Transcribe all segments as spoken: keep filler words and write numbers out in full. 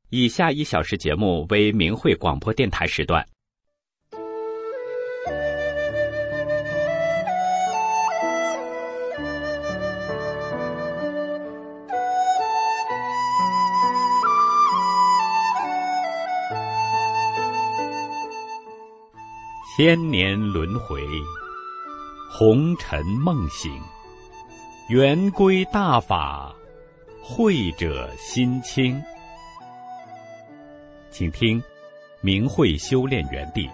以下一小时节目为明慧广播电台时段。千年轮回，红尘梦醒，圆规大法，慧者心清。请听明慧修炼园地。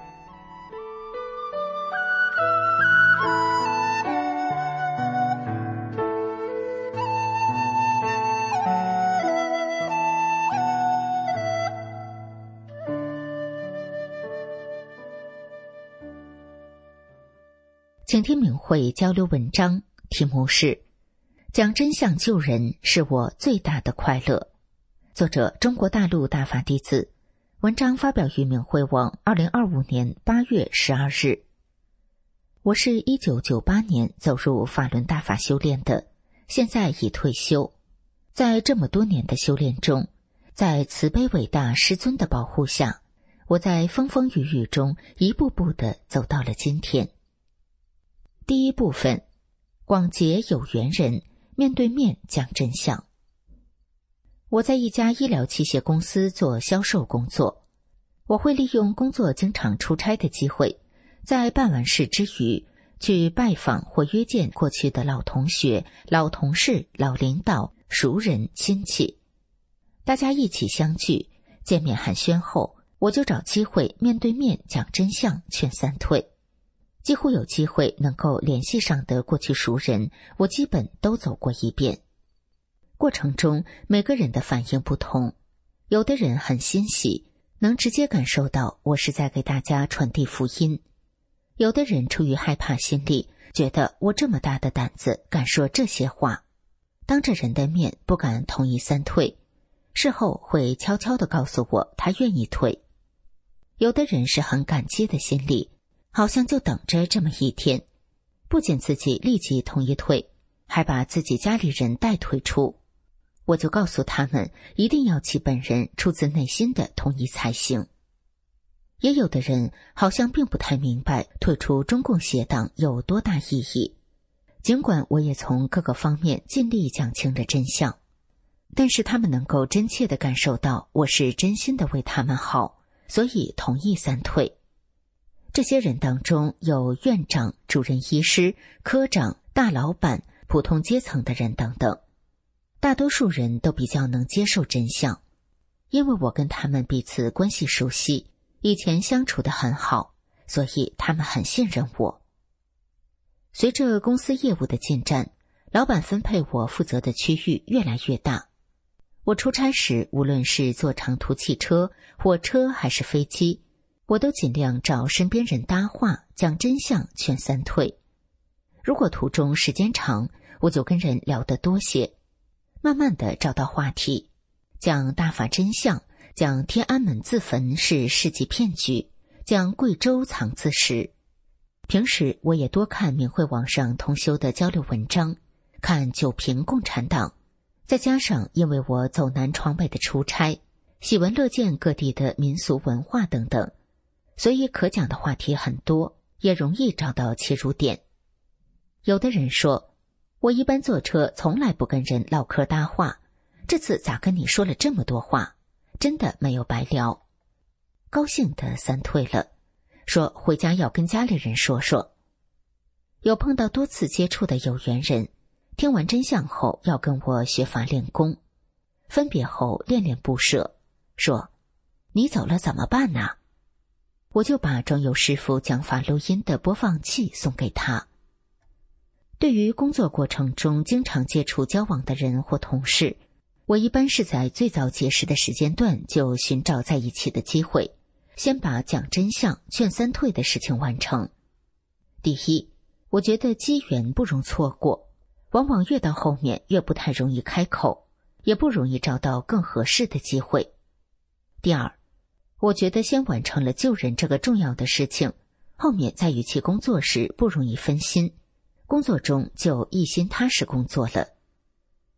请听明慧交流文章，题目是讲真相救人是我最大的快乐。作者中国大陆大法弟子，文章发表于明慧网二零二五年八月十二日。我是一九九八年走入法轮大法修炼的，现在已退休。在这么多年的修炼中，在慈悲伟大师尊的保护下，我在风风雨雨中一步步地走到了今天。第一部分，广结有缘人，面对面讲真相。我在一家医疗器械公司做销售工作，我会利用工作经常出差的机会，在办完事之余，去拜访或约见过去的老同学、老同事、老领导、熟人、亲戚。大家一起相聚，见面寒暄后，我就找机会面对面讲真相，劝三退。几乎有机会能够联系上的过去熟人，我基本都走过一遍。过程中每个人的反应不同，有的人很欣喜，能直接感受到我是在给大家传递福音；有的人出于害怕心理，觉得我这么大的胆子敢说这些话，当着人的面不敢同意三退，事后会悄悄地告诉我他愿意退。有的人是很感激的心理，好像就等着这么一天，不仅自己立即同意退，还把自己家里人带退出。我就告诉他们，一定要其本人出自内心的同意才行。也有的人好像并不太明白退出中共邪党有多大意义，尽管我也从各个方面尽力讲清了真相，但是他们能够真切地感受到我是真心的为他们好，所以同意三退。这些人当中有院长、主任医师、科长、大老板、普通阶层的人等等，大多数人都比较能接受真相，因为我跟他们彼此关系熟悉，以前相处得很好，所以他们很信任我。随着公司业务的进展，老板分配我负责的区域越来越大。我出差时，无论是坐长途汽车、火车还是飞机，我都尽量找身边人搭话，讲真相，劝三退。如果途中时间长，我就跟人聊得多些，慢慢地找到话题，讲大法真相，讲天安门自焚是世纪骗局，讲贵州藏字石。平时我也多看明慧网上同修的交流文章，看九评共产党，再加上因为我走南闯北的出差，喜闻乐见各地的民俗文化等等，所以可讲的话题很多，也容易找到切入点。有的人说，我一般坐车从来不跟人唠嗑搭话，这次咋跟你说了这么多话，真的没有白聊。高兴的三退了，说回家要跟家里人说说。有碰到多次接触的有缘人，听完真相后要跟我学法练功，分别后恋恋不舍，说你走了怎么办呢？我就把装有师父讲法录音的播放器送给他。对于工作过程中经常接触交往的人或同事，我一般是在最早结识的时间段就寻找在一起的机会，先把讲真相、劝三退的事情完成。第一，我觉得机缘不容错过，往往越到后面越不太容易开口，也不容易找到更合适的机会。第二，我觉得先完成了救人这个重要的事情，后面在与其工作时不容易分心，工作中就一心踏实工作了。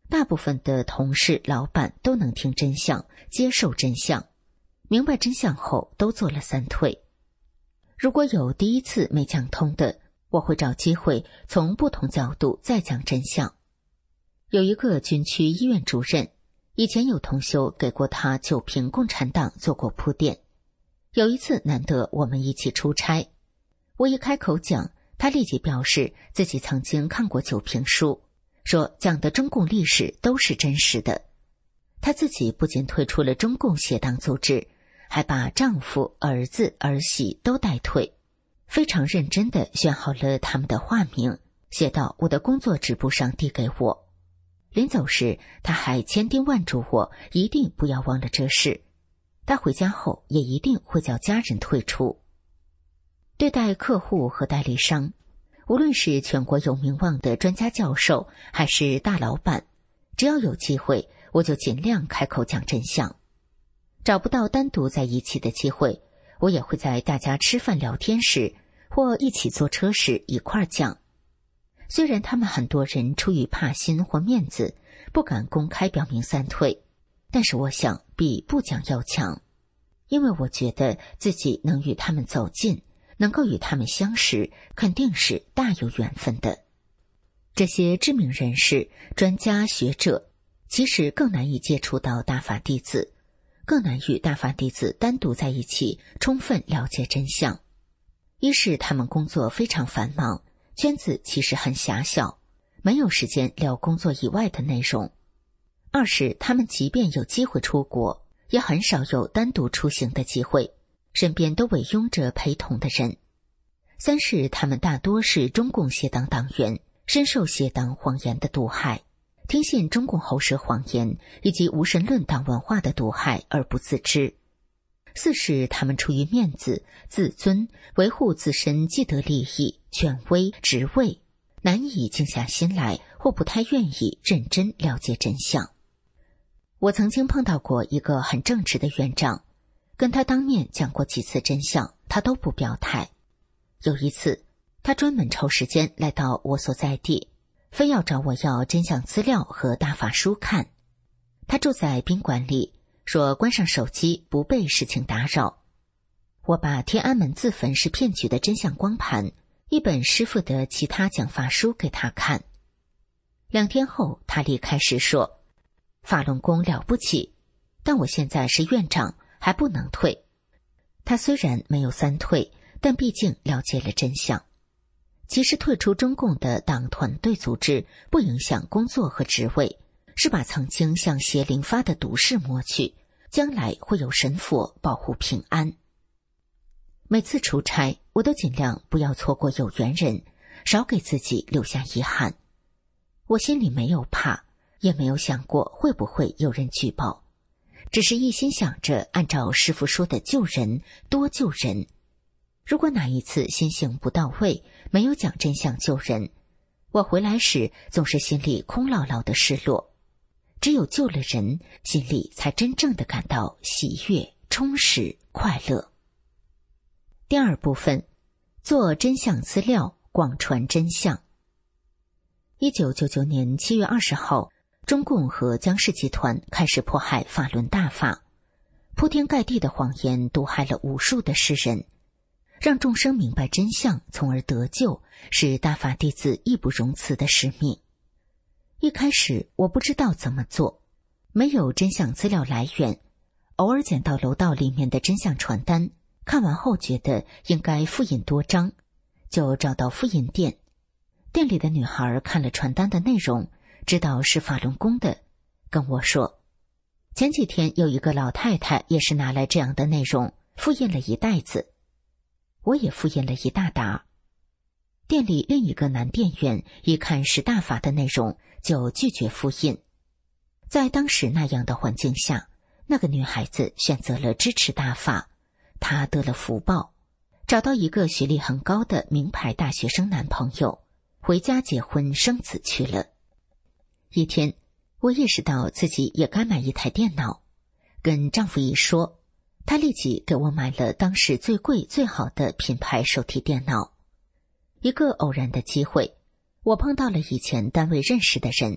大部分的同事、老板都能听真相，接受真相，明白真相后都做了三退。如果有第一次没讲通的，我会找机会从不同角度再讲真相。有一个军区医院主任，以前有同修给过他就凭共产党做过铺垫。有一次难得我们一起出差，我一开口讲，他立即表示自己曾经看过九评书，说讲的中共历史都是真实的。他自己不仅退出了中共邪党组织，还把丈夫、儿子、儿媳都带退，非常认真地选好了他们的化名，写到我的工作纸簿上递给我。临走时，他还千叮万嘱我一定不要忘了这事，他回家后也一定会叫家人退出。对待客户和代理商，无论是全国有名望的专家教授还是大老板，只要有机会，我就尽量开口讲真相。找不到单独在一起的机会，我也会在大家吃饭聊天时或一起坐车时一块讲。虽然他们很多人出于怕心或面子不敢公开表明三退，但是我想比不讲要强，因为我觉得自己能与他们走近，能够与他们相识，肯定是大有缘分的。这些知名人士、专家学者其实更难以接触到大法弟子，更难与大法弟子单独在一起充分了解真相。一是他们工作非常繁忙，圈子其实很狭小，没有时间聊工作以外的内容。二是他们即便有机会出国，也很少有单独出行的机会，身边都围拥着陪同的人。三是他们大多是中共邪党党员，深受邪党谎言的毒害，听信中共喉舌谎言以及无神论党文化的毒害而不自知。四是他们出于面子、自尊，维护自身既得利益、权威、职位，难以静下心来，或不太愿意认真了解真相。我曾经碰到过一个很正直的院长，跟他当面讲过几次真相，他都不表态。有一次，他专门抽时间来到我所在地，非要找我要真相资料和大法书看。他住在宾馆里，说关上手机不被事情打扰。我把天安门自焚是骗局的真相光盘，一本师父的其他讲法书给他看。两天后，他离开时说，法轮功了不起，但我现在是院长，还不能退。他虽然没有三退，但毕竟了解了真相。其实退出中共的党团队组织不影响工作和职位，是把曾经向邪灵发的毒誓抹去，将来会有神佛保护平安。每次出差，我都尽量不要错过有缘人，少给自己留下遗憾。我心里没有怕，也没有想过会不会有人举报，只是一心想着按照师父说的救人，多救人。如果哪一次心性不到位，没有讲真相救人，我回来时总是心里空落落的失落。只有救了人，心里才真正的感到喜悦、充实、快乐。第二部分，做真相资料，广传真相。一九九九年七月二十号，中共和江氏集团开始迫害法轮大法，铺天盖地的谎言毒害了无数的世人，让众生明白真相，从而得救，是大法弟子义不容辞的使命。一开始我不知道怎么做，没有真相资料来源，偶尔捡到楼道里面的真相传单，看完后觉得应该复印多张，就找到复印店。店里的女孩看了传单的内容，知道是法轮功的，跟我说，前几天有一个老太太也是拿来这样的内容，复印了一袋子。我也复印了一大沓。店里另一个男店员一看是大法的内容，就拒绝复印。在当时那样的环境下，那个女孩子选择了支持大法，她得了福报，找到一个学历很高的名牌大学生男朋友，回家结婚生子去了。一天，我意识到自己也该买一台电脑，跟丈夫一说，他立即给我买了当时最贵最好的品牌手提电脑。一个偶然的机会，我碰到了以前单位认识的人，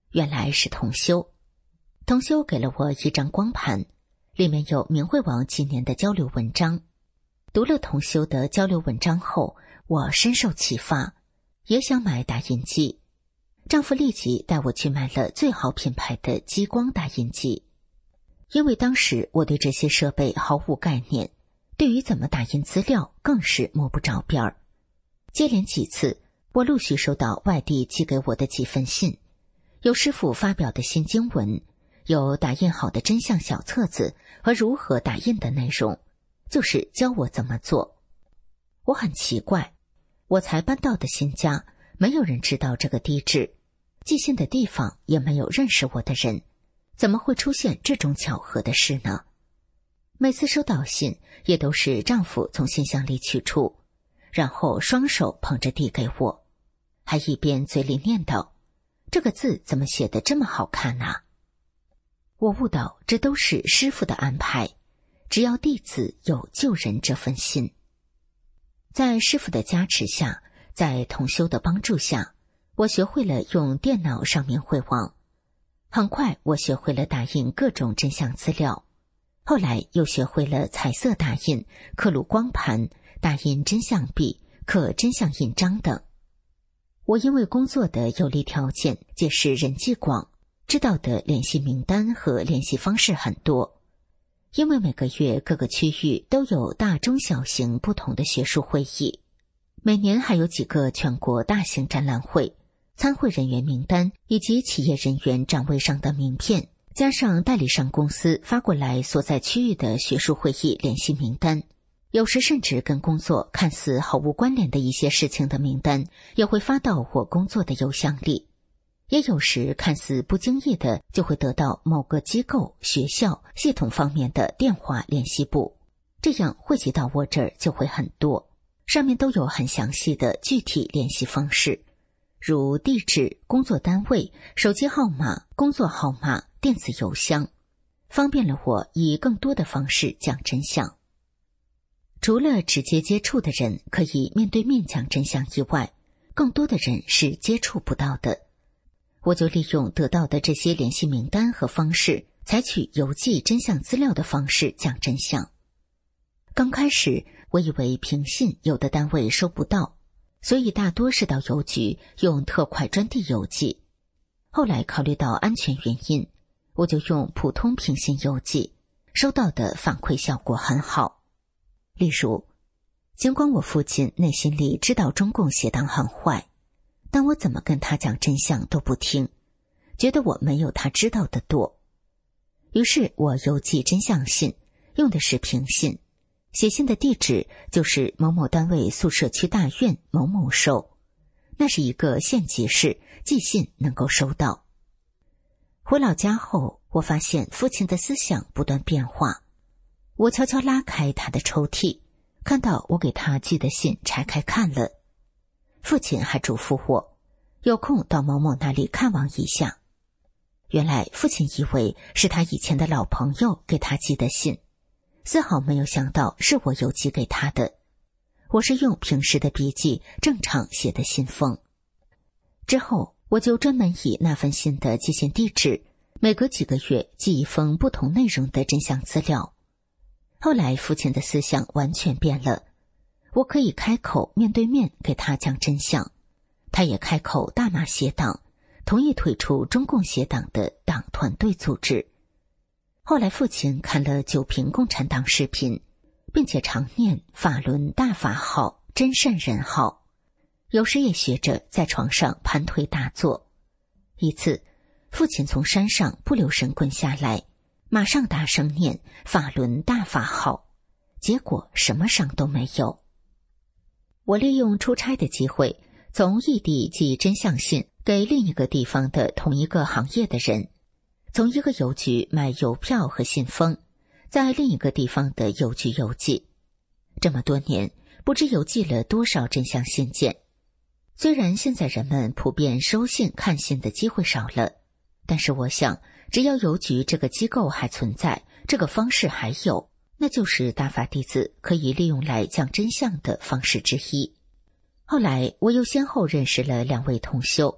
原来是同修。同修给了我一张光盘，里面有明慧网几年的交流文章。读了同修的交流文章后，我深受启发，也想买打印机。丈夫立即带我去买了最好品牌的激光打印机。因为当时我对这些设备毫无概念，对于怎么打印资料更是摸不着边儿。接连几次，我陆续收到外地寄给我的几封信，有师傅发表的新经文，有打印好的真相小册子和如何打印的内容，就是教我怎么做。我很奇怪，我才搬到的新家，没有人知道这个地址，寄信的地方也没有认识我的人，怎么会出现这种巧合的事呢？每次收到信，也都是丈夫从信箱里取出，然后双手捧着递给我，还一边嘴里念叨：“这个字怎么写得这么好看啊？”我悟到这都是师父的安排，只要弟子有救人这份心。在师父的加持下，在同修的帮助下，我学会了用电脑上面绘网。很快我学会了打印各种真相资料，后来又学会了彩色打印、刻录光盘、打印真相笔、刻真相印章等。我因为工作的有利条件，结识人际广，知道的联系名单和联系方式很多。因为每个月各个区域都有大中小型不同的学术会议，每年还有几个全国大型展览会，参会人员名单以及企业人员展位上的名片，加上代理商公司发过来所在区域的学术会议联系名单，有时甚至跟工作看似毫无关联的一些事情的名单也会发到我工作的邮箱里，也有时看似不经意的就会得到某个机构、学校、系统方面的电话联系部，这样汇集到我这儿就会很多，上面都有很详细的具体联系方式，如地址、工作单位、手机号码、工作号码、电子邮箱，方便了我以更多的方式讲真相。除了直接接触的人可以面对面讲真相以外，更多的人是接触不到的。我就利用得到的这些联系名单和方式，采取邮寄真相资料的方式讲真相。刚开始我以为平信有的单位收不到，所以大多是到邮局用特快专递邮寄。后来考虑到安全原因，我就用普通平信邮寄，收到的反馈效果很好。例如，尽管我父亲内心里知道中共邪党很坏，但我怎么跟他讲真相都不听，觉得我没有他知道的多。于是我邮寄真相信，用的是平信，写信的地址就是某某单位宿舍区大院某某收，那是一个县级市，寄信能够收到。回老家后，我发现父亲的思想不断变化。我悄悄拉开他的抽屉，看到我给他寄的信，拆开看了。父亲还嘱咐我，有空到某某那里看望一下。原来父亲以为是他以前的老朋友给他寄的信，丝毫没有想到是我邮寄给他的。我是用平时的笔记正常写的信封。之后我就专门以那份信的寄信地址，每隔几个月寄一封不同内容的真相资料。后来父亲的思想完全变了，我可以开口面对面给他讲真相，他也开口大骂邪党，同意退出中共邪党的党团队组织。后来父亲看了九评共产党视频，并且常念法轮大法好，真善人好，有时也学着在床上盘腿打坐。一次，父亲从山上不留神滚下来，马上大声念法轮大法好，结果什么伤都没有。我利用出差的机会，从异地寄真相信给另一个地方的同一个行业的人，从一个邮局买邮票和信封，在另一个地方的邮局邮寄。这么多年，不知邮寄了多少真相信件。虽然现在人们普遍收信看信的机会少了，但是我想，只要邮局这个机构还存在，这个方式还有，那就是大法弟子可以利用来讲真相的方式之一。后来我又先后认识了两位同修，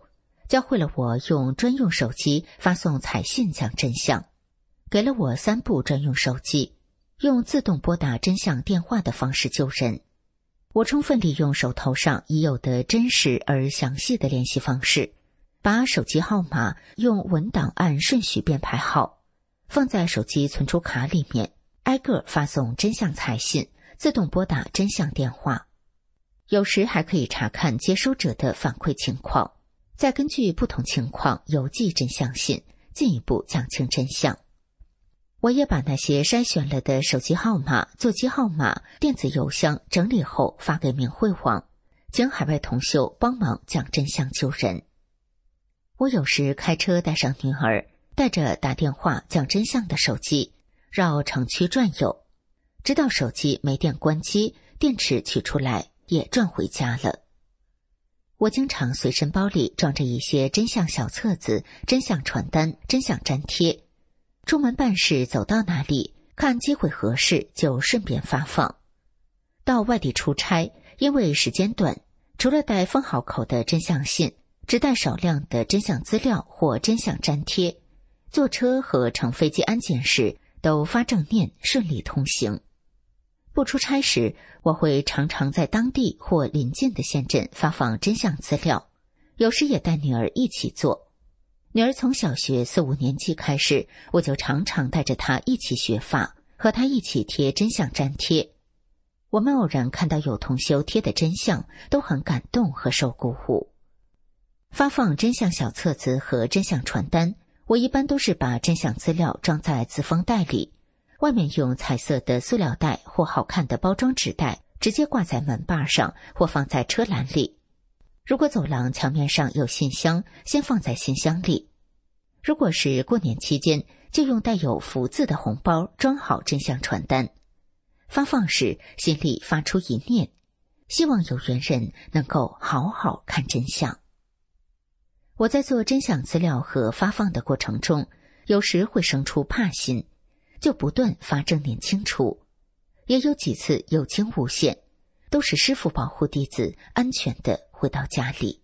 教会了我用专用手机发送彩信讲真相，给了我三部专用手机，用自动拨打真相电话的方式救人。我充分利用手头上已有的真实而详细的联系方式，把手机号码用文档按顺序编排好，放在手机存储卡里面，挨个发送真相彩信，自动拨打真相电话。有时还可以查看接收者的反馈情况，再根据不同情况邮寄真相信，进一步讲清真相。我也把那些筛选了的手机号码、座机号码、电子邮箱整理后发给明慧网，请海外同修帮忙讲真相救人。我有时开车带上女儿，带着打电话讲真相的手机，绕城区转悠，直到手机没电关机，电池取出来，也转回家了。我经常随身包里装着一些真相小册子、真相传单、真相粘贴，出门办事走到哪里，看机会合适就顺便发放。到外地出差，因为时间短，除了带封好口的真相信，只带少量的真相资料或真相粘贴，坐车和乘飞机安检时都发正念，顺利通行。不出差时，我会常常在当地或邻近的县镇发放真相资料，有时也带女儿一起做。女儿从小学四五年级开始，我就常常带着她一起学法，和她一起贴真相粘贴。我们偶然看到有同修贴的真相，都很感动和受鼓舞。发放真相小册子和真相传单，我一般都是把真相资料装在自封袋里，外面用彩色的塑料袋或好看的包装纸袋直接挂在门把上或放在车篮里。如果走廊墙面上有信箱，先放在信箱里。如果是过年期间，就用带有福字的红包装好真相传单。发放时心里发出一念，希望有缘人能够好好看真相。我在做真相资料和发放的过程中，有时会生出怕心，就不断发正念清除，也有几次有惊无险，都是师父保护弟子安全地回到家里。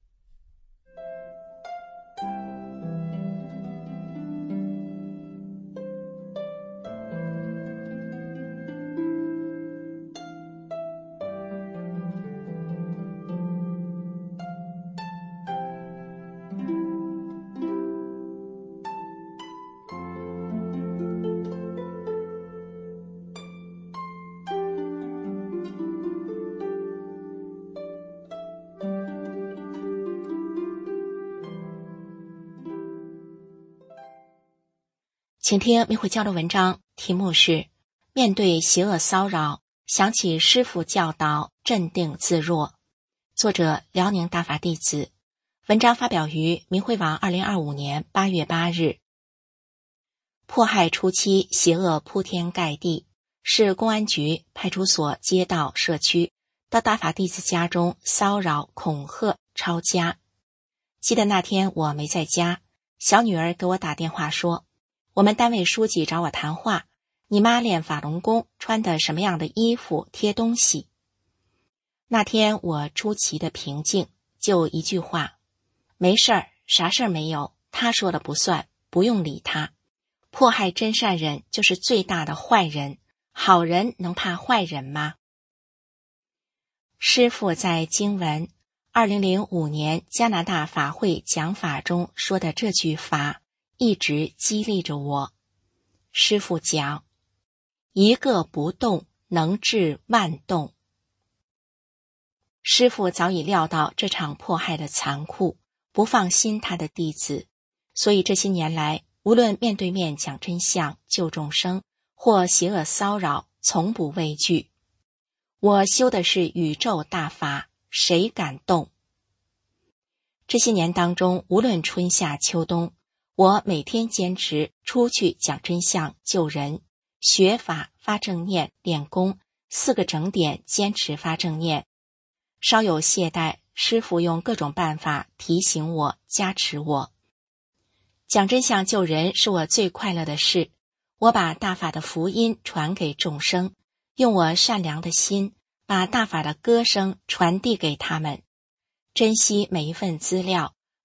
请听明慧交流文章，题目是面对邪恶骚扰，想起师父教导，镇定自若。作者辽宁大法弟子。文章发表于明慧网二零二五年八月八日。迫害初期，邪恶铺天盖地，市公安局、派出所、街道、社区到大法弟子家中骚扰、恐吓、抄家。记得那天我没在家，小女儿给我打电话说，我们单位书记找我谈话，你妈练法轮功穿的什么样的衣服贴东西。那天我出奇的平静，就一句话，没事儿，啥事儿没有，他说了不算，不用理他。迫害真善人就是最大的坏人，好人能怕坏人吗？师父在经文二零零五年加拿大法会讲法中说的这句法一直激励着我。师父讲，一个不动能治万动。师父早已料到这场迫害的残酷，不放心他的弟子，所以这些年来，无论面对面讲真相、救众生，或邪恶骚扰，从不畏惧。我修的是宇宙大法，谁敢动？这些年当中，无论春夏秋冬，我每天坚持出去讲真相、救人，学法、发正念、练功，四个整点坚持发正念。稍有懈怠，师父用各种办法提醒我、加持我。讲真相救人是我最快乐的事，我把大法的福音传给众生，用我善良的心把大法的歌声传递给他们。珍惜每一份资料，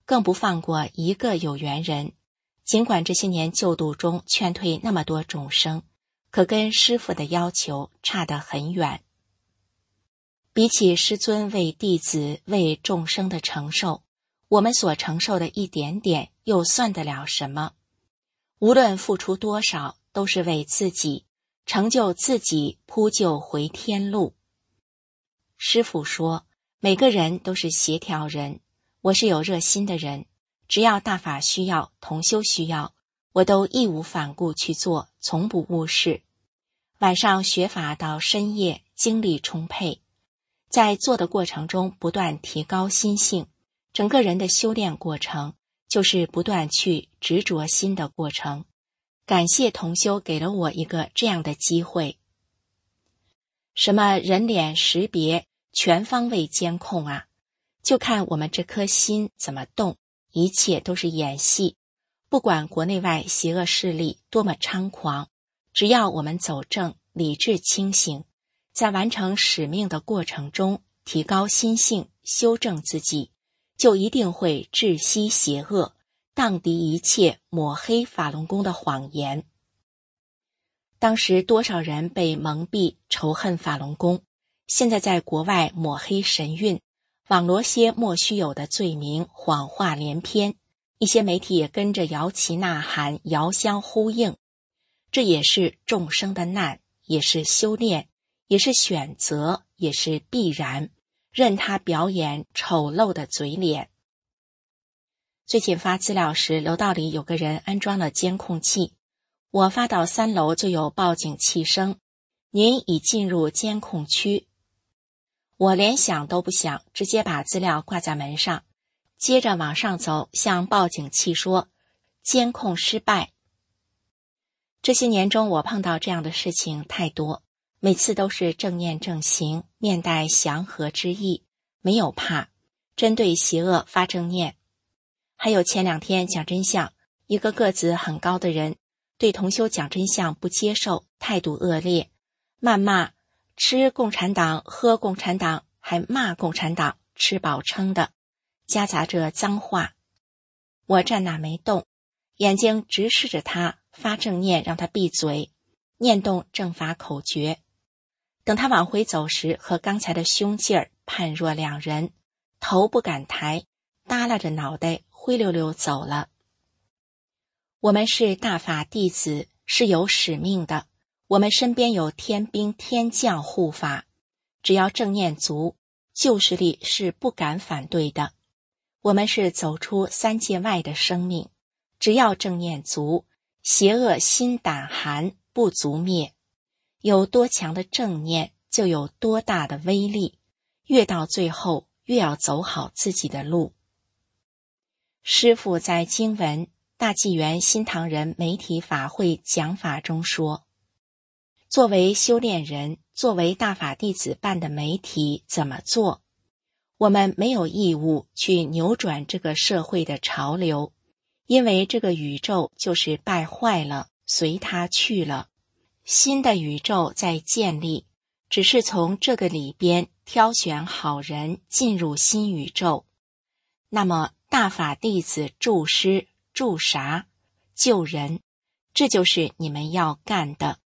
更不放过一个有缘人。尽管这些年救度中劝退那么多众生，可跟师父的要求差得很远。比起师尊为弟子为众生的承受，我们所承受的一点点又算得了什么？无论付出多少，都是为自己成就自己铺就回天路。师父说，每个人都是协调人，我是有热心的人，只要大法需要，同修需要，我都义无反顾去做，从不误事。晚上学法到深夜，精力充沛，在做的过程中不断提高心性，整个人的修炼过程就是不断去执着心的过程。感谢同修给了我一个这样的机会。什么人脸识别、全方位监控啊，就看我们这颗心怎么动，一切都是演戏。不管国内外邪恶势力多么猖狂，只要我们走正，理智清醒，在完成使命的过程中提高心性，修正自己，就一定会窒息邪恶，荡涤一切抹黑法轮功的谎言。当时多少人被蒙蔽仇恨法轮功，现在在国外抹黑神韵，网罗些莫须有的罪名，谎话连篇，一些媒体也跟着摇旗呐喊，遥相呼应。这也是众生的难，也是修炼，也是选择，也是必然，任他表演丑陋的嘴脸。最近发资料时，楼道里有个人安装了监控器，我发到三楼就有报警器声，您已进入监控区。我连想都不想，直接把资料挂在门上，接着往上走，向报警器说监控失败。这些年中我碰到这样的事情太多，每次都是正念正行，面带祥和之意，没有怕，针对邪恶发正念。还有前两天讲真相，一个个子很高的人对同修讲真相不接受，态度恶劣，谩骂吃共产党喝共产党，还骂共产党吃饱撑的，夹杂着脏话。我站那没动，眼睛直视着他，发正念让他闭嘴，念动正法口诀。等他往回走时，和刚才的凶劲儿判若两人，头不敢抬，耷拉着脑袋灰溜溜走了。我们是大法弟子，是有使命的，我们身边有天兵天将护法，只要正念足，旧势力是不敢反对的。我们是走出三界外的生命，只要正念足，邪恶心胆寒，不足灭。有多强的正念，就有多大的威力，越到最后越要走好自己的路。师父在经文大纪元新唐人媒体法会讲法中说，作为修炼人，作为大法弟子办的媒体怎么做？我们没有义务去扭转这个社会的潮流，因为这个宇宙就是败坏了，随它去了。新的宇宙在建立，只是从这个里边挑选好人进入新宇宙。那么大法弟子助师助啥？救人，这就是你们要干的。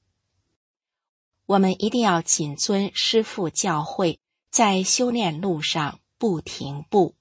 我们一定要谨遵师父教诲，在修炼路上不停步。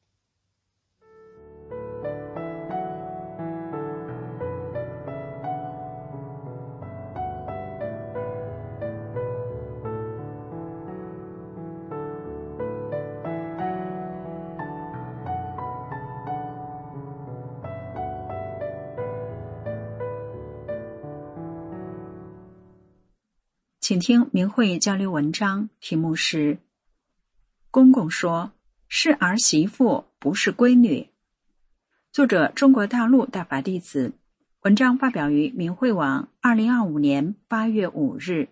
请听明慧交流文章，题目是公公说是儿媳妇不是闺女。作者中国大陆大法弟子，文章发表于明慧网二零二五年八月五日。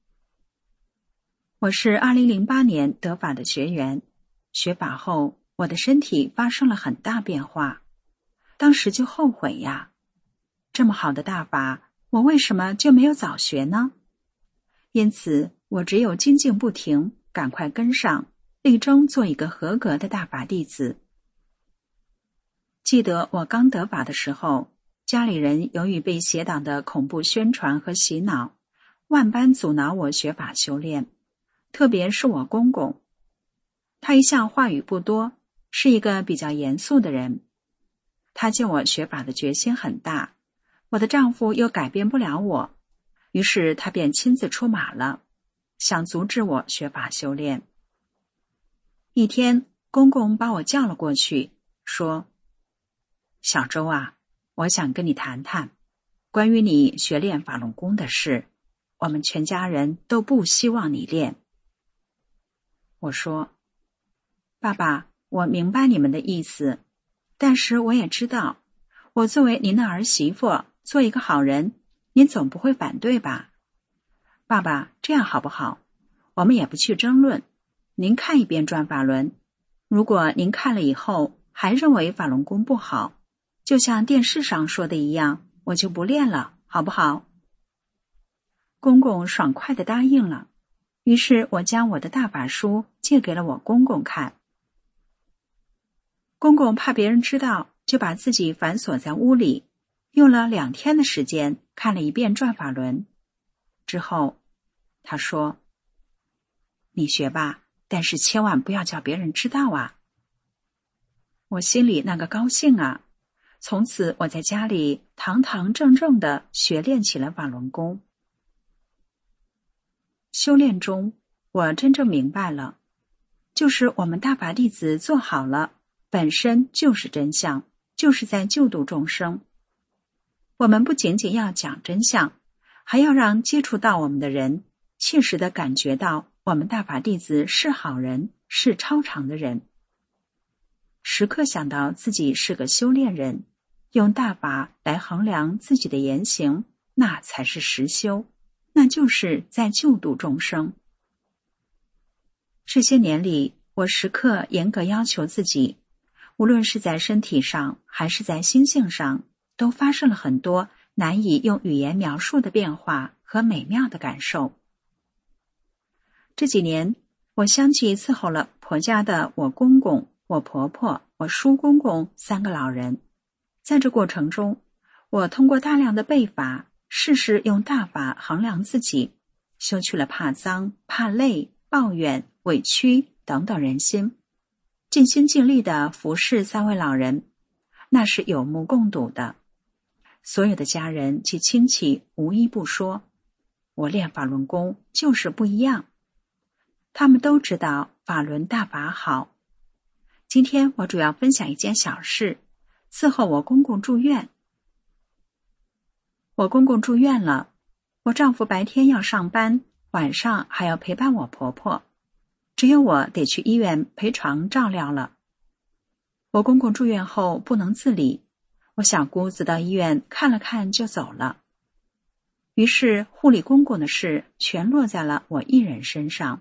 我是二零零八年得法的学员，学法后我的身体发生了很大变化，当时就后悔呀，这么好的大法，我为什么就没有早学呢？因此我只有精进不停，赶快跟上，力争做一个合格的大法弟子。 记得我刚得法的时候，家里人由于被邪党的恐怖宣传和洗脑，万般阻挠我学法修炼，特别是我公公。他一向话语不多，是一个比较严肃的人。他见我学法的决心很大，我的丈夫又改变不了我，于是他便亲自出马了，想阻止我学法修炼。一天，公公把我叫了过去，说：小周啊，我想跟你谈谈关于你学练法轮功的事，我们全家人都不希望你练。我说：爸爸，我明白你们的意思，但是我也知道，我作为您的儿媳妇，做一个好人，您总不会反对吧？爸爸，这样好不好？我们也不去争论，您看一遍转法轮，如果您看了以后还认为法轮功不好，就像电视上说的一样，我就不练了，好不好？公公爽快地答应了，于是我将我的大法书借给了我公公看。公公怕别人知道，就把自己反锁在屋里，用了两天的时间看了一遍转法轮。之后他说：你学吧，但是千万不要叫别人知道啊。我心里那个高兴啊，从此我在家里堂堂正正地学练起了法轮功。修炼中，我真正明白了，就是我们大法弟子做好了，本身就是真相，就是在救度众生。我们不仅仅要讲真相，还要让接触到我们的人切实地感觉到我们大法弟子是好人，是超常的人。时刻想到自己是个修炼人，用大法来衡量自己的言行，那才是实修，那就是在救度众生。这些年里，我时刻严格要求自己，无论是在身体上还是在心性上，都发生了很多难以用语言描述的变化和美妙的感受。这几年，我相继伺候了婆家的我公公、我婆婆、我叔公公三个老人。在这过程中，我通过大量的背法，事事用大法衡量自己，修去了怕脏、怕累、抱怨、委屈等等人心，尽心尽力地服侍三位老人，那是有目共睹的。所有的家人及亲戚无一不说，我练法轮功就是不一样。他们都知道法轮大法好。今天我主要分享一件小事，伺候我公公住院。我公公住院了，我丈夫白天要上班，晚上还要陪伴我婆婆，只有我得去医院陪床照料了。我公公住院后不能自理，我小姑子到医院看了看就走了。于是护理公公的事全落在了我一人身上。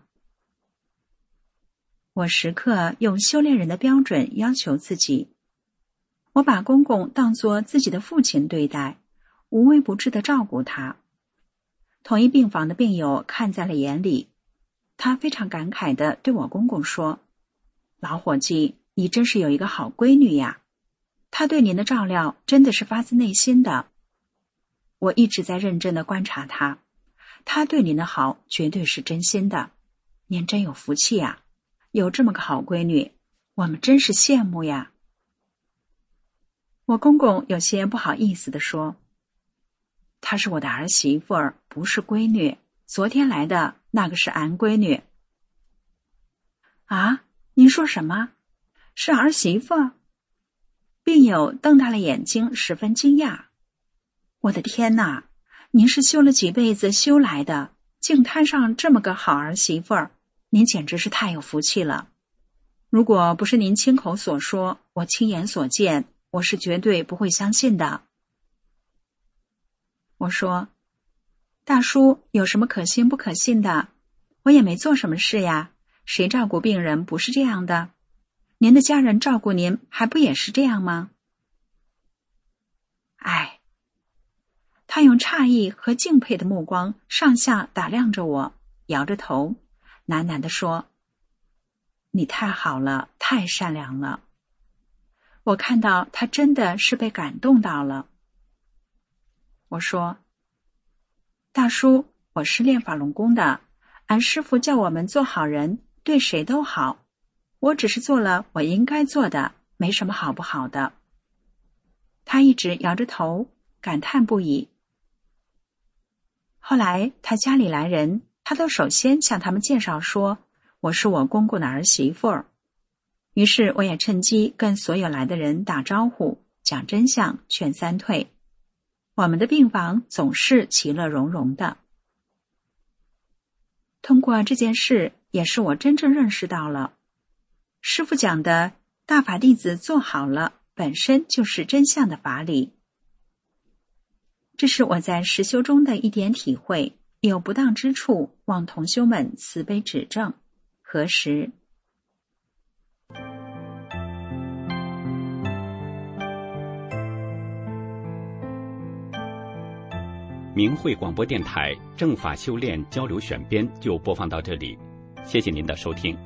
我时刻用修炼人的标准要求自己，我把公公当作自己的父亲对待，无微不至地照顾他。同一病房的病友看在了眼里，他非常感慨地对我公公说：老伙计，你真是有一个好闺女呀，她对您的照料真的是发自内心的。我一直在认真地观察她，她对您的好绝对是真心的，您真有福气呀，有这么个好闺女，我们真是羡慕呀。我公公有些不好意思地说：她是我的儿媳妇儿，不是闺女，昨天来的那个是俺闺女。啊，您说什么？是儿媳妇？病友瞪大了眼睛，十分惊讶。我的天哪，您是修了几辈子修来的，竟摊上这么个好儿媳妇儿，您简直是太有福气了。如果不是您亲口所说，我亲眼所见，我是绝对不会相信的。我说：大叔，有什么可信不可信的？我也没做什么事呀，谁照顾病人不是这样的？您的家人照顾您还不也是这样吗？哎，他用诧异和敬佩的目光上下打量着我，摇着头，喃喃地说：你太好了，太善良了。 我看到他真的是被感动到了。我说，大叔，我是练法轮功的，俺师父叫我们做好人，对谁都好，我只是做了我应该做的，没什么好不好的。他一直摇着头，感叹不已。后来他家里来人，他都首先向他们介绍说，我是我公公的儿媳妇儿。于是我也趁机跟所有来的人打招呼，讲真相，劝三退。我们的病房总是其乐融融的。通过这件事，也是我真正认识到了，师父讲的大法弟子做好了，本身就是真相的法理。这是我在实修中的一点体会，有不当之处，望同修们慈悲指正。何时？ 明慧广播电台正法修炼交流选编就播放到这里，谢谢您的收听。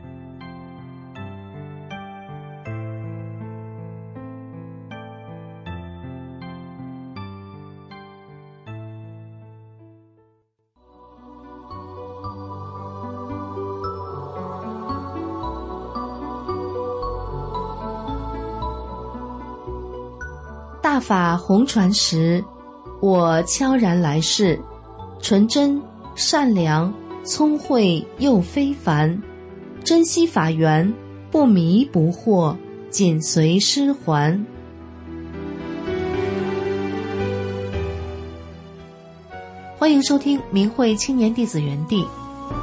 大法红传时，我悄然来世，纯真善良聪慧又非凡，珍惜法缘，不迷不惑，紧随师还。欢迎收听明慧青年弟子园地。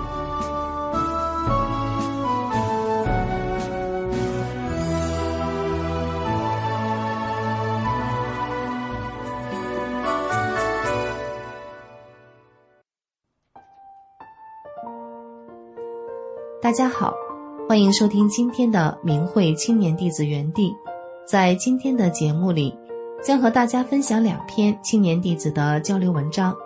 大家好，欢迎收听今天的明慧青年弟子园地。在今天的节目里，将和大家分享两篇青年弟子的交流文章。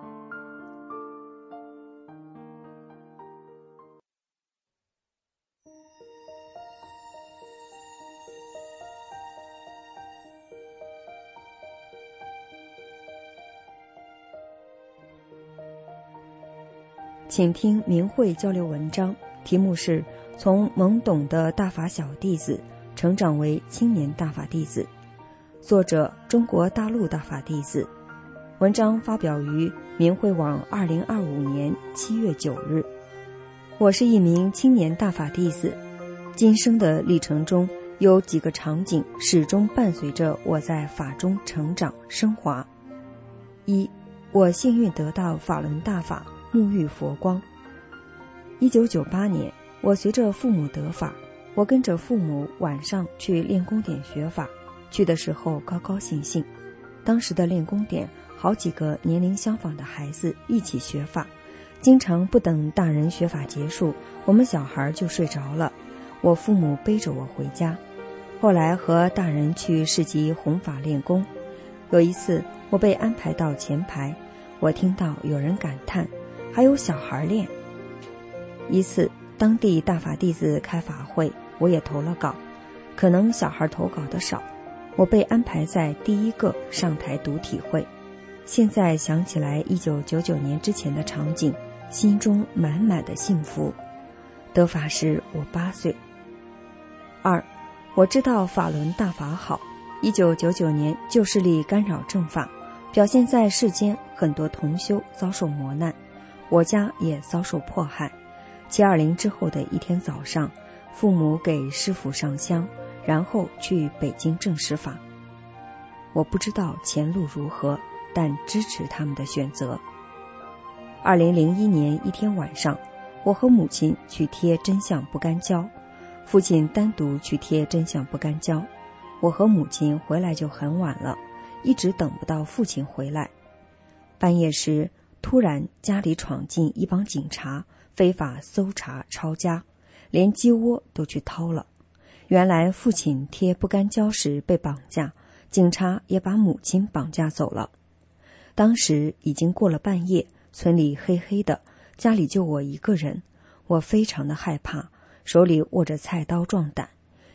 请听明慧交流文章，题目是从懵懂的大法小弟子成长为青年大法弟子，作者中国大陆大法弟子。文章发表于明慧网二零二五年七月九日。我是一名青年大法弟子，今生的历程中有几个场景始终伴随着我在法中成长升华。一，我幸运得到法轮大法，沐浴佛光。一九九八年，我随着父母得法，我跟着父母晚上去练功点学法，去的时候高高兴兴。当时的练功点好几个年龄相仿的孩子一起学法，经常不等大人学法结束，我们小孩就睡着了，我父母背着我回家。后来和大人去市集弘法练功，有一次我被安排到前排，我听到有人感叹，还有小孩练。一次当地大法弟子开法会，我也投了稿，可能小孩投稿的少，我被安排在第一个上台读体会。现在想起来一九九九年之前的场景，心中满满的幸福。得法时我八岁。二，我知道法轮大法好。一九九九年旧势力干扰正法，表现在世间，很多同修遭受磨难，我家也遭受迫害。七二零之后的一天早上，父母给师父上香，然后去北京证实法。我不知道前路如何，但支持他们的选择。二零零一年一天晚上，我和母亲去贴真相不干胶，父亲单独去贴真相不干胶。我和母亲回来就很晚了，一直等不到父亲回来。半夜时，突然家里闯进一帮警察，非法搜查抄家，连鸡窝都去掏了。原来父亲贴不干胶时被绑架，警察也把母亲绑架走了。当时已经过了半夜，村里黑黑的，家里就我一个人，我非常的害怕，手里握着菜刀壮胆，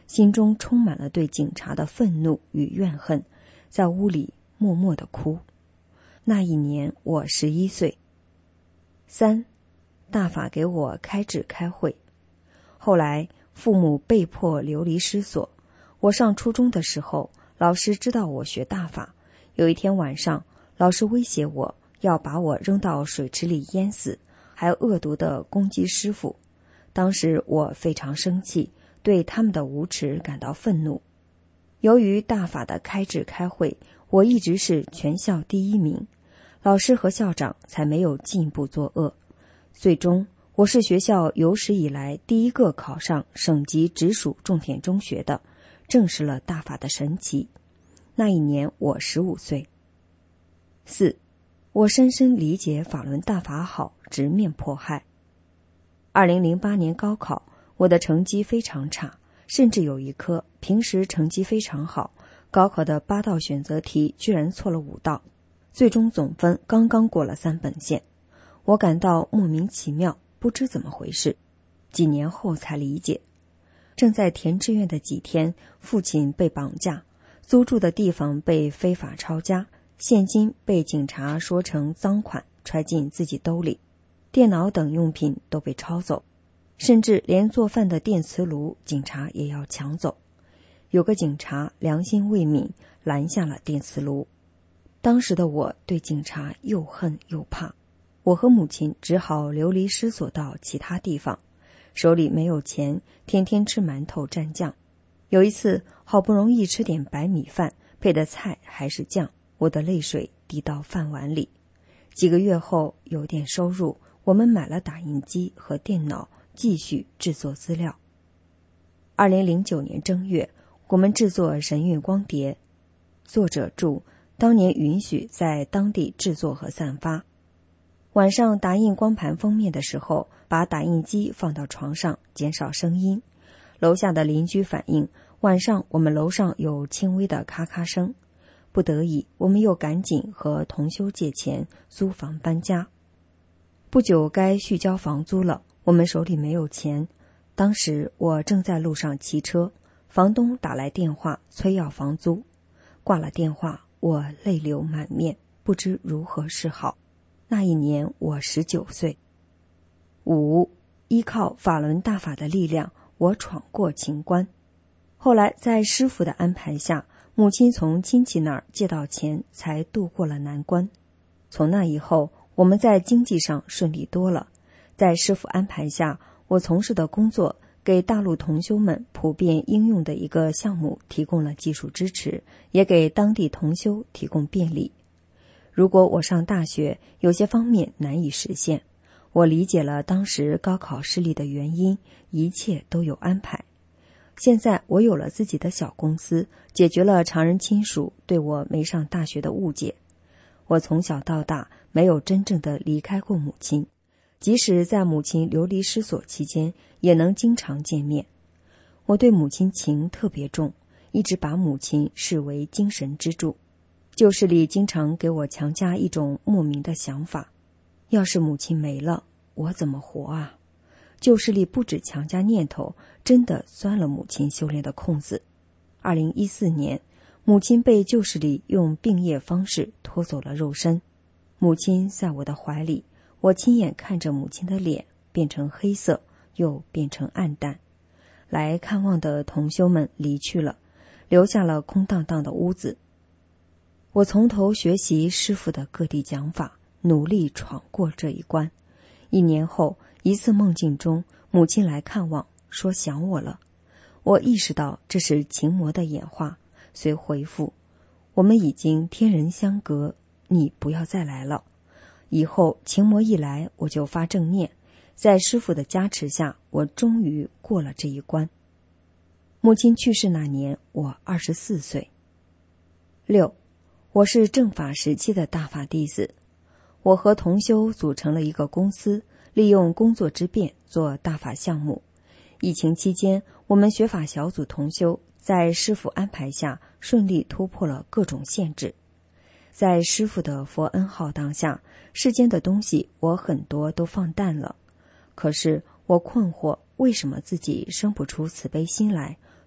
心中充满了对警察的愤怒与怨恨，在屋里默默地哭。那一年我十一岁。三，大法给我开智开会。后来父母被迫流离失所，我上初中的时候，老师知道我学大法。有一天晚上，老师威胁我要把我扔到水池里淹死，还恶毒地攻击师傅。当时我非常生气，对他们的无耻感到愤怒。由于大法的开智开会，我一直是全校第一名，老师和校长才没有进一步作恶。最终我是学校有史以来第一个考上省级直属重点中学的，证实了大法的神奇。那一年我十五岁。四，我深深理解法轮大法好，直面迫害。二零零八年高考，我的成绩非常差，甚至有一科平时成绩非常好，高考的八道选择题居然错了五道，最终总分刚刚过了三本线。我感到莫名其妙，不知怎么回事。几年后才理解，正在填志愿的几天，父亲被绑架，租住的地方被非法抄家，现金被警察说成赃款揣进自己兜里，电脑等用品都被抄走，甚至连做饭的电磁炉警察也要抢走。有个警察良心未泯，拦下了电磁炉。当时的我对警察又恨又怕，我和母亲只好流离失所到其他地方，手里没有钱，天天吃馒头蘸酱。有一次好不容易吃点白米饭，配的菜还是酱，我的泪水滴到饭碗里。几个月后有点收入，我们买了打印机和电脑，继续制作资料。二零零九年正月，我们制作神韵光碟。作者注：当年允许在当地制作和散发。晚上打印光盘封面的时候，把打印机放到床上，减少声音。楼下的邻居反映，晚上我们楼上有轻微的咔咔声。不得已，我们又赶紧和同修借钱租房搬家。不久该续交房租了，我们手里没有钱。当时我正在路上骑车，房东打来电话催要房租。挂了电话，我泪流满面，不知如何是好。那一年我十九岁。五，依靠法轮大法的力量，我闯过情关。后来在师父的安排下，母亲从亲戚那儿借到钱，才渡过了难关。从那以后，我们在经济上顺利多了。在师父安排下，我从事的工作给大陆同修们普遍应用的一个项目提供了技术支持，也给当地同修提供便利。如果我上大学，有些方面难以实现。我理解了当时高考失利的原因，一切都有安排。现在我有了自己的小公司，解决了常人亲属对我没上大学的误解。我从小到大没有真正的离开过母亲，即使在母亲流离失所期间，也能经常见面。我对母亲情特别重，一直把母亲视为精神支柱。旧势力经常给我强加一种莫名的想法，要是母亲没了，我怎么活啊？旧势力不止强加念头，真的钻了母亲修炼的空子。二零一四年，母亲被旧势力用病液方式拖走了肉身。母亲在我的怀里，我亲眼看着母亲的脸变成黑色，又变成暗淡。来看望的同修们离去了，留下了空荡荡的屋子。我从头学习师父的各地讲法，努力闯过这一关。一年后，一次梦境中，母亲来看望，说想我了。我意识到这是情魔的演化，遂回复：我们已经天人相隔，你不要再来了。以后情魔一来，我就发正念，在师父的加持下，我终于过了这一关。母亲去世那年，我二十四岁。六，我是正法时期的大法弟子。我和同修组成了一个公司，利用工作之便做大法项目。疫情期间，我们学法小组同修在师父安排下，顺利突破了各种限制。在师父的佛恩浩荡下，世间的东西我很多都放淡了。可是我困惑，为什么自己生不出慈悲心来，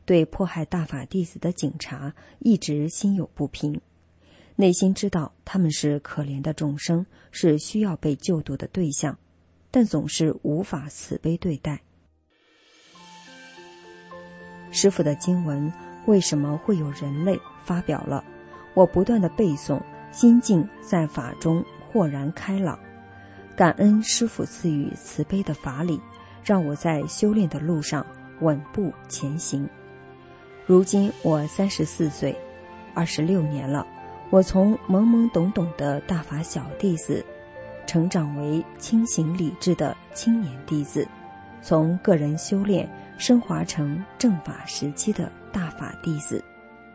对迫害大法弟子的警察一直心有不平，内心知道他们是可怜的众生，是需要被救度的对象，但总是无法慈悲对待。师父的经文为什么会有人类发表了，我不断的背诵，心境在法中豁然开朗，感恩师父赐予慈悲的法理，让我在修炼的路上稳步前行。如今我三十四岁，二十六年了，我从懵懵懂懂的大法小弟子，成长为清醒理智的青年弟子，从个人修炼升华成正法时期的大法弟子。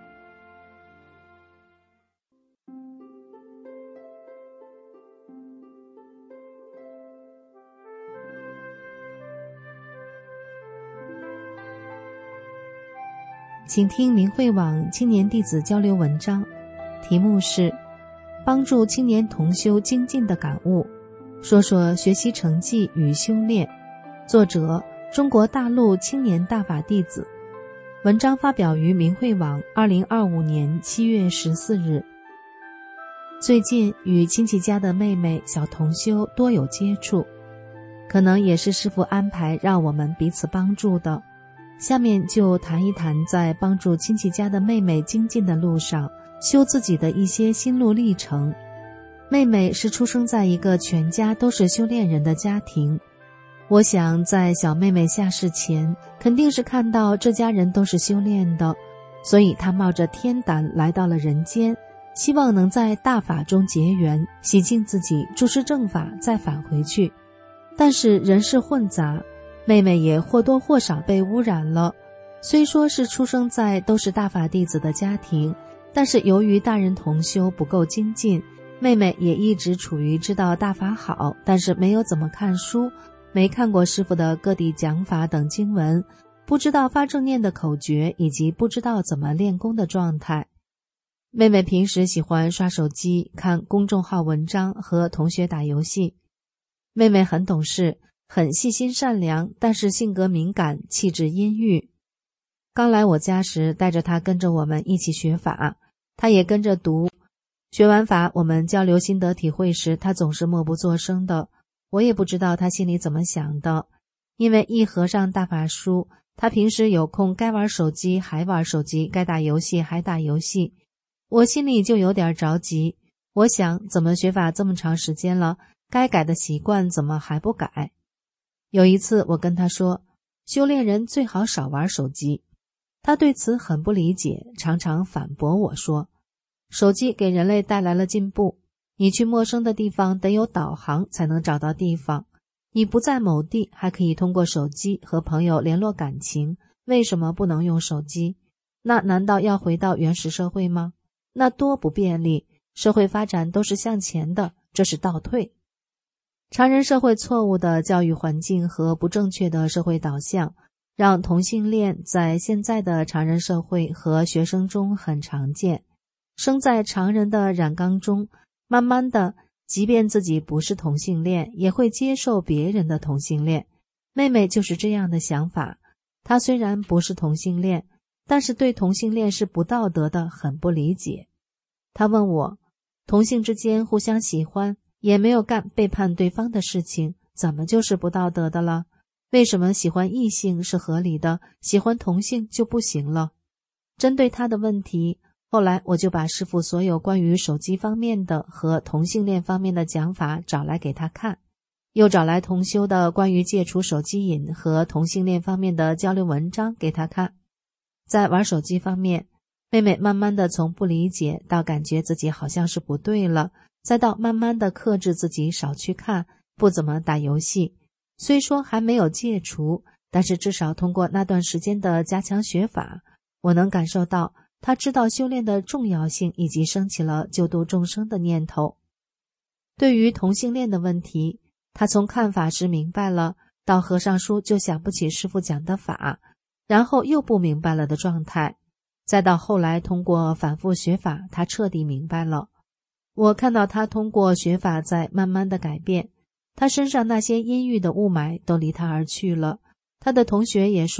请听明慧网青年弟子交流文章，题目是帮助青年同修精进的感悟，说说学习成绩与修炼，作者中国大陆青年大法弟子。文章发表于明慧网二零二五年七月十四日。最近与亲戚家的妹妹小同修多有接触，可能也是师父安排让我们彼此帮助的。下面就谈一谈在帮助亲戚家的妹妹精进的路上，修自己的一些心路历程。妹妹是出生在一个全家都是修炼人的家庭，我想在小妹妹下世前，肯定是看到这家人都是修炼的，所以她冒着天胆来到了人间，希望能在大法中结缘，洗净自己，注释正法，再返回去。但是人事混杂，妹妹也或多或少被污染了。虽说是出生在都是大法弟子的家庭，但是由于大人同修不够精进，妹妹也一直处于知道大法好，但是没有怎么看书，没看过师父的各地讲法等经文，不知道发正念的口诀，以及不知道怎么练功的状态。妹妹平时喜欢刷手机、看公众号文章和同学打游戏。妹妹很懂事，很细心善良，但是性格敏感，气质阴郁。刚来我家时，带着她跟着我们一起学法，她也跟着读。学完法，我们交流心得体会时，她总是默不作声的。我也不知道她心里怎么想的，因为一合上大法书，她平时有空该玩手机还玩手机，该打游戏还打游戏。我心里就有点着急，我想怎么学法这么长时间了，该改的习惯怎么还不改？有一次我跟他说，修炼人最好少玩手机。他对此很不理解，常常反驳我说，手机给人类带来了进步，你去陌生的地方得有导航才能找到地方，你不在某地还可以通过手机和朋友联络感情，为什么不能用手机？那难道要回到原始社会吗？那多不便利，社会发展都是向前的，这是倒退。常人社会错误的教育环境和不正确的社会导向，让同性恋在现在的常人社会和学生中很常见。生在常人的染缸中，慢慢的，即便自己不是同性恋，也会接受别人的同性恋。妹妹就是这样的想法，她虽然不是同性恋，但是对同性恋是不道德的很不理解。她问我，同性之间互相喜欢，也没有干背叛对方的事情，怎么就是不道德的了？为什么喜欢异性是合理的，喜欢同性就不行了？针对他的问题，后来我就把师父所有关于手机方面的和同性恋方面的讲法找来给他看，又找来同修的关于戒除手机瘾和同性恋方面的交流文章给他看。在玩手机方面，妹妹慢慢的从不理解到感觉自己好像是不对了，再到慢慢的克制自己少去看，不怎么打游戏。虽说还没有戒除，但是至少通过那段时间的加强学法，我能感受到他知道修炼的重要性，以及升起了救度众生的念头。对于同性恋的问题，他从看法时明白了，到合上书就想不起师父讲的法，然后又不明白了的状态，再到后来通过反复学法，他彻底明白了。我看到他通过学法在慢慢的改变，他身上那些阴郁的雾霾都离他而去了。他的同学也说，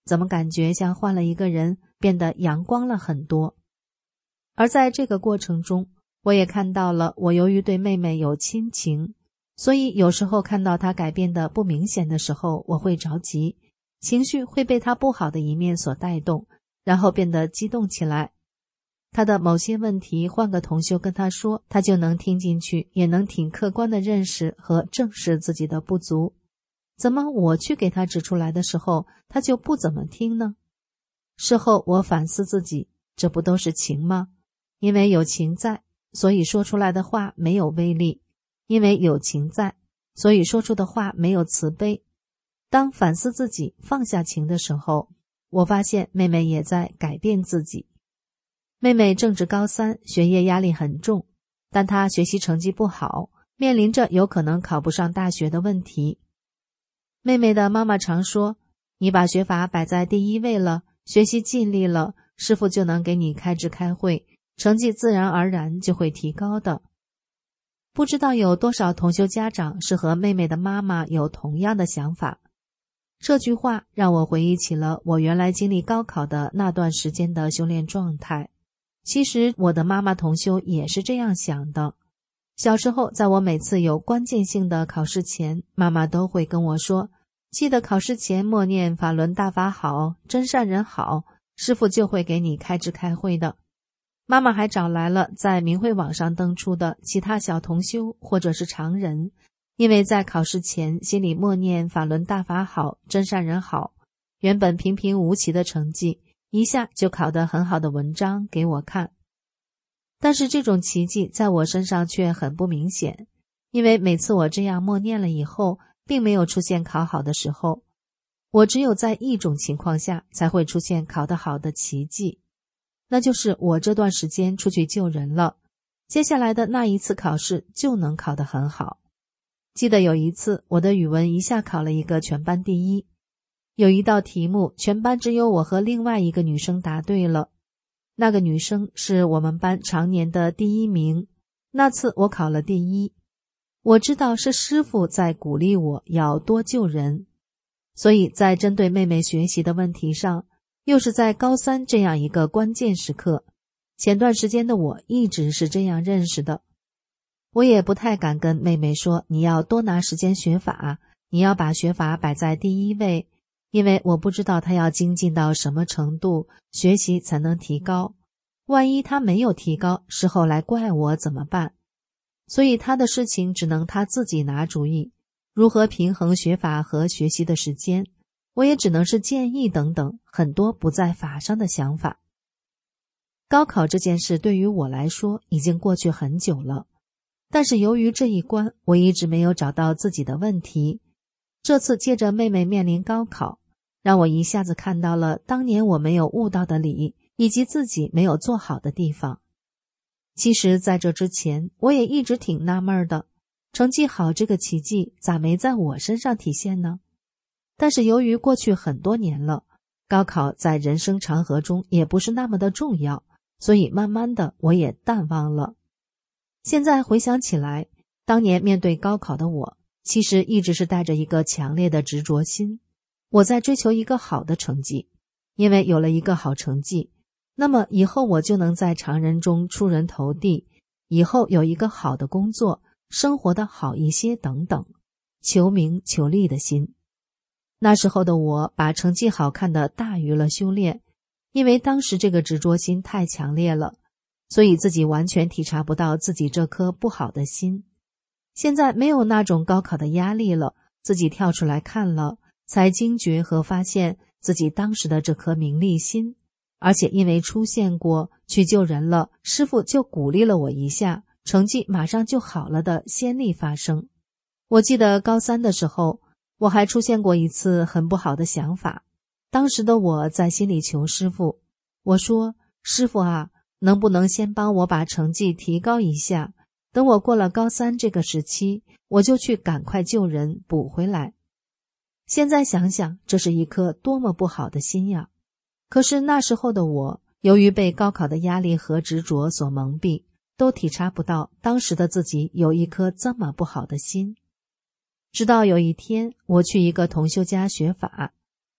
怎么感觉像换了一个人，变得阳光了很多。而在这个过程中，我也看到了我由于对妹妹有亲情，所以有时候看到她改变得不明显的时候，我会着急，情绪会被她不好的一面所带动，然后变得激动起来。她的某些问题换个同修跟她说，她就能听进去，也能挺客观地认识和正视自己的不足。怎么我去给她指出来的时候，她就不怎么听呢？事后我反思自己，这不都是情吗？因为有情在，所以说出来的话没有威力，因为有情在，所以说出的话没有慈悲。当反思自己放下情的时候，我发现妹妹也在改变自己。妹妹正值高三，学业压力很重，但她学习成绩不好，面临着有可能考不上大学的问题。妹妹的妈妈常说，你把学法摆在第一位了，学习尽力了，师父就能给你开智开慧，成绩自然而然就会提高的。不知道有多少同修家长是和妹妹的妈妈有同样的想法。这句话让我回忆起了我原来经历高考的那段时间的修炼状态。其实我的妈妈同修也是这样想的。小时候，在我每次有关键性的考试前，妈妈都会跟我说，记得考试前默念法轮大法好，真善人好，师父就会给你开智开慧的。妈妈还找来了在明慧网上登出的其他小同修或者是常人，因为在考试前心里默念法轮大法好，真善人好，原本平平无奇的成绩一下就考得很好的文章给我看。但是这种奇迹在我身上却很不明显，因为每次我这样默念了以后，并没有出现考好的时候，我只有在一种情况下才会出现考得好的奇迹，那就是我这段时间出去救人了，接下来的那一次考试就能考得很好。记得有一次，我的语文一下考了一个全班第一，有一道题目全班只有我和另外一个女生答对了，那个女生是我们班常年的第一名，那次我考了第一。我知道是师父在鼓励我要多救人，所以在针对妹妹学习的问题上，又是在高三这样一个关键时刻，前段时间的我一直是这样认识的。我也不太敢跟妹妹说你要多拿时间学法，你要把学法摆在第一位，因为我不知道她要精进到什么程度，学习才能提高。万一她没有提高，事后来怪我怎么办？所以她的事情只能她自己拿主意，如何平衡学法和学习的时间，我也只能是建议等等，很多不在法上的想法。高考这件事对于我来说已经过去很久了，但是由于这一关，我一直没有找到自己的问题。这次借着妹妹面临高考，让我一下子看到了当年我没有悟到的理，以及自己没有做好的地方。其实在这之前，我也一直挺纳闷的，成绩好这个奇迹咋没在我身上体现呢？但是由于过去很多年了，高考在人生长河中也不是那么的重要，所以慢慢的我也淡忘了。现在回想起来，当年面对高考的我，其实一直是带着一个强烈的执着心，我在追求一个好的成绩，因为有了一个好成绩，那么以后我就能在常人中出人头地，以后有一个好的工作，生活的好一些等等，求名求利的心。那时候的我把成绩好看的大于了修炼，因为当时这个执着心太强烈了，所以自己完全体察不到自己这颗不好的心。现在没有那种高考的压力了，自己跳出来看了，才惊觉和发现自己当时的这颗名利心，而且因为出现过去救人了，师父就鼓励了我一下，成绩马上就好了的先例发生。我记得高三的时候，我还出现过一次很不好的想法。当时的我在心里求师父，我说，师父啊，能不能先帮我把成绩提高一下，等我过了高三这个时期，我就去赶快救人补回来。现在想想，这是一颗多么不好的心呀！可是那时候的我，由于被高考的压力和执着所蒙蔽，都体察不到当时的自己有一颗这么不好的心。直到有一天，我去一个同修家学法，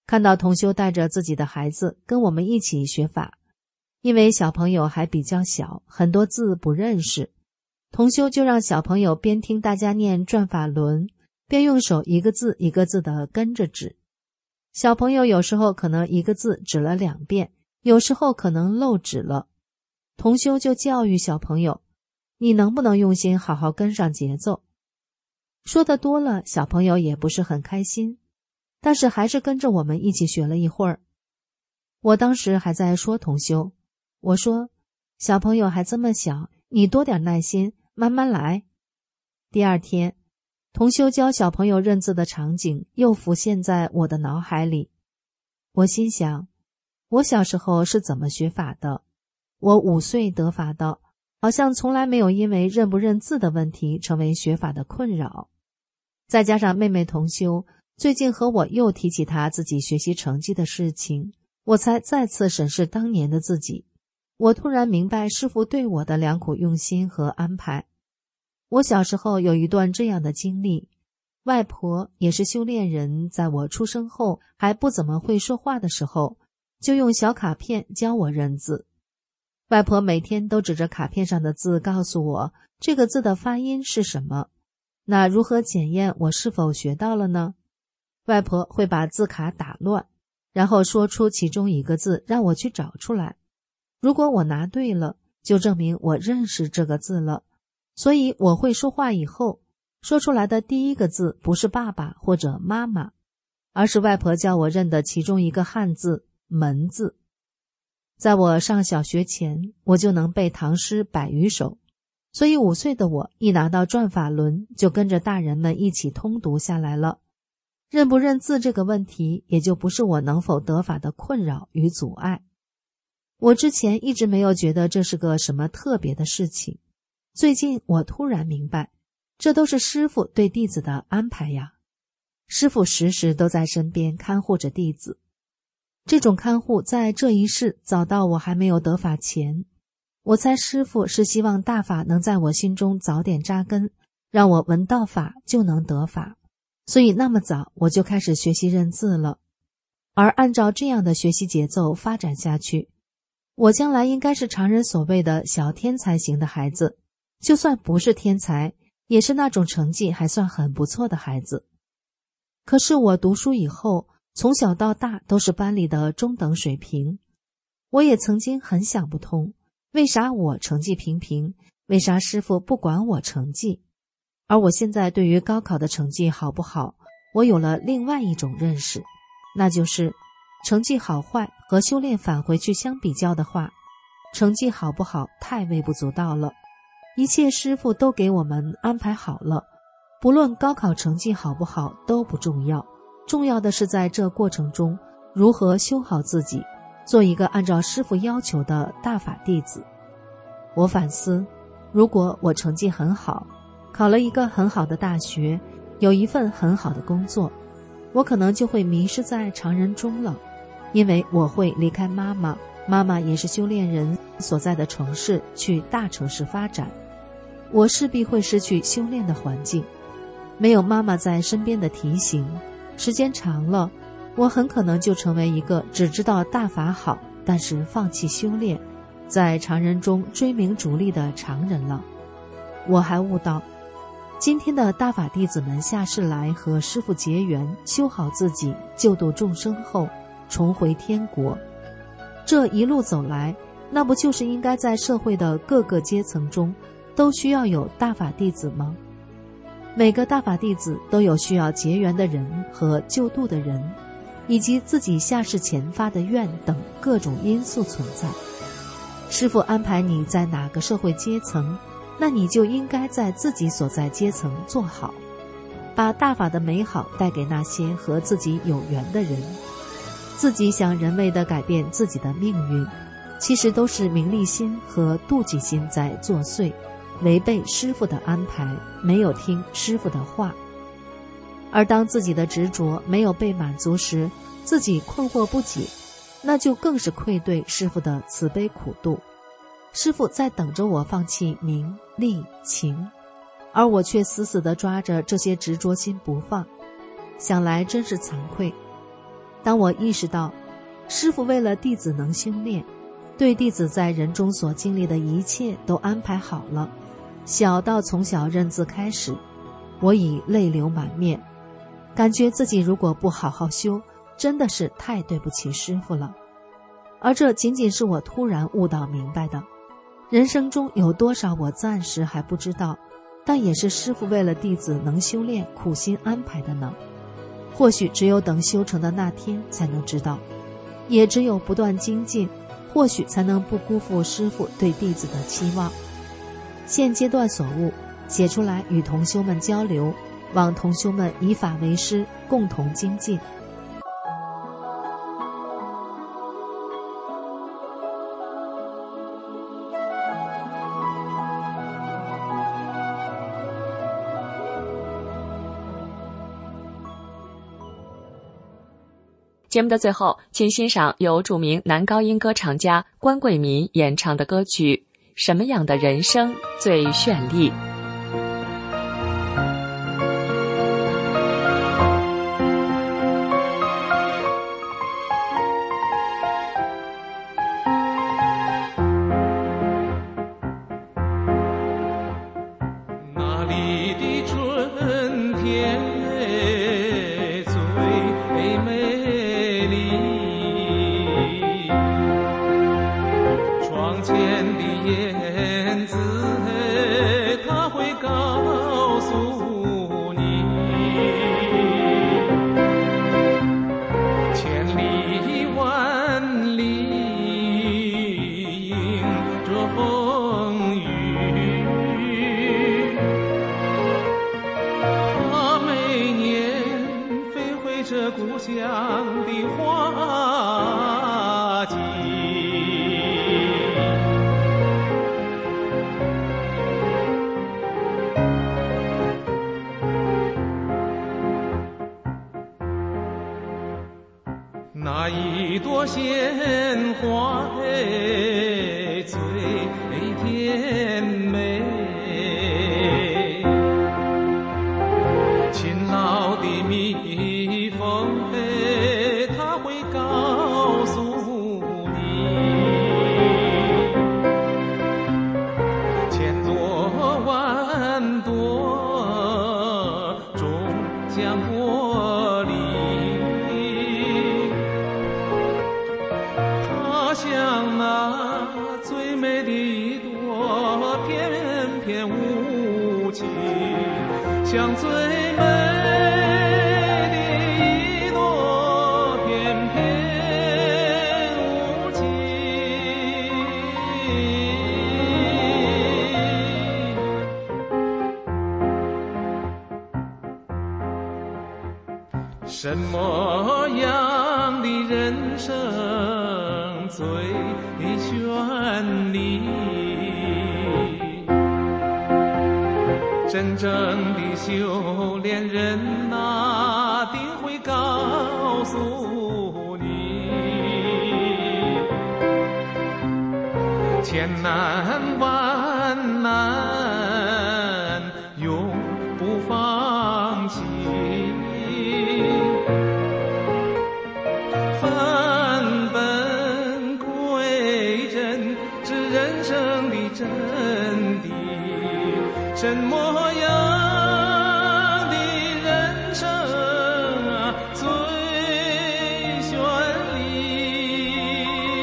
看到同修带着自己的孩子跟我们一起学法，因为小朋友还比较小，很多字不认识，同修就让小朋友边听大家念转法轮，边用手一个字一个字地跟着指。小朋友有时候可能一个字指了两遍，有时候可能漏指了，同修就教育小朋友，你能不能用心好好跟上节奏？说的多了，小朋友也不是很开心，但是还是跟着我们一起学了一会儿。我当时还在说同修，我说小朋友还这么小，你多点耐心，慢慢来。第二天，同修教小朋友认字的场景又浮现在我的脑海里。我心想，我小时候是怎么学法的？我五岁得法的，好像从来没有因为认不认字的问题成为学法的困扰。再加上妹妹同修最近和我又提起她自己学习成绩的事情，我才再次审视当年的自己。我突然明白师父对我的良苦用心和安排。我小时候有一段这样的经历，外婆也是修炼人，在我出生后还不怎么会说话的时候，就用小卡片教我认字。外婆每天都指着卡片上的字告诉我这个字的发音是什么。那如何检验我是否学到了呢？外婆会把字卡打乱，然后说出其中一个字让我去找出来。如果我拿对了，就证明我认识这个字了。所以我会说话以后，说出来的第一个字不是爸爸或者妈妈，而是外婆教我认的其中一个汉字门字。在我上小学前，我就能背唐诗百余首，所以五岁的我一拿到转法轮，就跟着大人们一起通读下来了。认不认字这个问题，也就不是我能否得法的困扰与阻碍。我之前一直没有觉得这是个什么特别的事情，最近我突然明白，这都是师父对弟子的安排呀。师父时时都在身边看护着弟子，这种看护在这一世早到我还没有得法前。我猜师父是希望大法能在我心中早点扎根，让我闻到法就能得法，所以那么早我就开始学习认字了。而按照这样的学习节奏发展下去，我将来应该是常人所谓的小天才型的孩子，就算不是天才，也是那种成绩还算很不错的孩子。可是我读书以后，从小到大都是班里的中等水平。我也曾经很想不通，为啥我成绩平平，为啥师父不管我成绩？而我现在对于高考的成绩好不好，我有了另外一种认识，那就是成绩好坏和修炼返回去相比较的话，成绩好不好太微不足道了。一切师父都给我们安排好了，不论高考成绩好不好都不重要，重要的是在这过程中如何修好自己，做一个按照师父要求的大法弟子。我反思，如果我成绩很好，考了一个很好的大学，有一份很好的工作，我可能就会迷失在常人中了，因为我会离开妈妈，妈妈也是修炼人所在的城市，去大城市发展，我势必会失去修炼的环境。没有妈妈在身边的提醒，时间长了，我很可能就成为一个只知道大法好，但是放弃修炼，在常人中追名逐利的常人了。我还悟到，今天的大法弟子们下世来和师父结缘，修好自己，救度众生后重回天国。这一路走来，那不就是应该在社会的各个阶层中都需要有大法弟子吗？每个大法弟子都有需要结缘的人和救度的人，以及自己下世前发的愿等各种因素存在。师父安排你在哪个社会阶层，那你就应该在自己所在阶层做好，把大法的美好带给那些和自己有缘的人。自己想人为地改变自己的命运，其实都是名利心和妒忌心在作祟，违背师父的安排，没有听师父的话。而当自己的执着没有被满足时，自己困惑不解，那就更是愧对师父的慈悲苦度。师父在等着我放弃名利情，而我却死死地抓着这些执着心不放，想来真是惭愧。 当我意识到师父为了弟子能修炼，对弟子在人中所经历的一切都安排好了，小到从小认字开始，我已泪流满面，感觉自己如果不好好修，真的是太对不起师父了。而这仅仅是我突然悟到明白的，人生中有多少我暂时还不知道，但也是师父为了弟子能修炼苦心安排的呢。或许只有等修成的那天才能知道，也只有不断精进，或许才能不辜负师父对弟子的期望。现阶段所悟，写出来与同修们交流，望同修们以法为师，共同精进。 节目的最后，请欣赏由著名男高音歌唱家关贵民演唱的歌曲《什么样的人生最绚丽》。 那里的春天最美丽，窗前的燕子它会告诉你，千里万里迎着风雨，它每年飞回这故乡的花季。那一朵鲜花最甜美，勤劳的蜜蜂它会告诉你，千朵万朵终将过离，它像那最美的一朵翩翩舞旗，像最美的一朵翩翩舞旗。什么样的人生最绚丽？真正的修炼人那定会告诉你，千难万难永不放弃，返本归真是人生的真谛。什么样的人生啊最绚丽？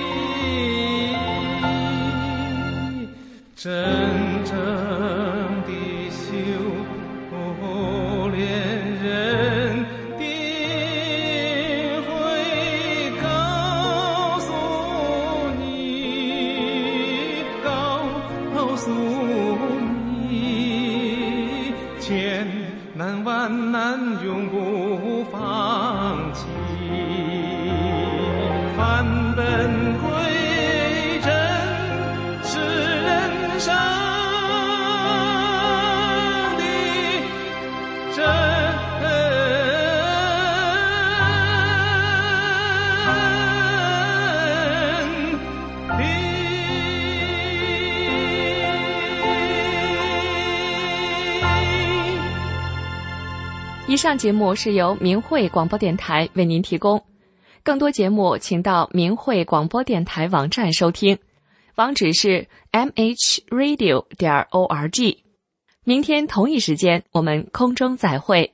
真正的修炼人定会告诉你，告诉你，千难万难永不放弃，返本归真是人生的真理。 以上节目是由明慧广播电台为您提供。 更多节目请到明慧广播电台网站收听，网址是 m h radio 点 org。明天同一时间我们空中再会。